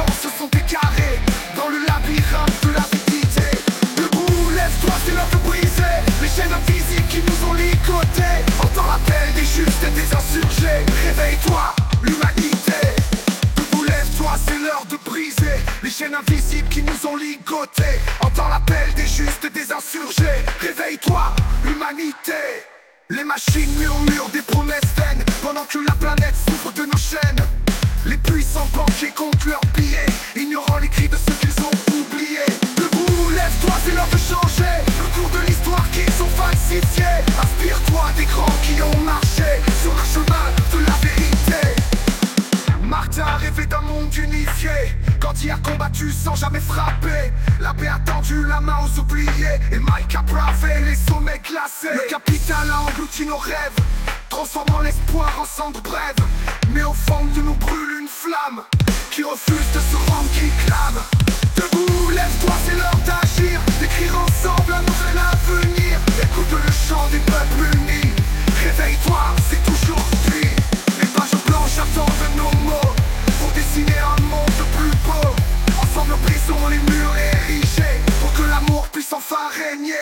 temps se sont égarés dans le labyrinthe de l'avidité. Debout, lève-toi, c'est l'heure de briser les chaînes invisibles qui nous ont ligotés. Entends l'appel des justes et des insurgés. Réveille-toi, l'humanité. Debout, lève-toi, c'est l'heure de briser les chaînes invisibles qui nous ont ligotés. Entends l'appel des justes et des insurgés. Réveille-toi, l'humanité. Les machines murmurent des promesses vaines pendant que la planète souffre de nos chaînes. Les puissants banquiers comptent leurs billets, ignorant les cris de ceux qu'ils ont oubliés. Debout, lève-toi, c'est l'heure de changer le cours de l'histoire qu'ils ont falsifié. Inspire-toi des grands qui ont marché sur le chemin de la vérité. Martin rêvait d'un monde unifié quand il a combattu sans jamais frapper. La paix a tendu la main aux oubliés et Mike a bravé les sommets glacés. Le capital a englouti nos rêves, transformant l'espoir en cendre brève. Mais au fond de nous brûle une flamme qui refuse de se rendre, qui clame. Debout, lève-toi, c'est l'heure d'agir, d'écrire ensemble un nouvel avenir. Écoute le chant des peuples unis. Réveille-toi, c'est aujourd'hui. Les pages blanches attendent nos mots pour dessiner un monde plus beau. Ensemble brisons les murs érigés pour que l'amour puisse enfin régner.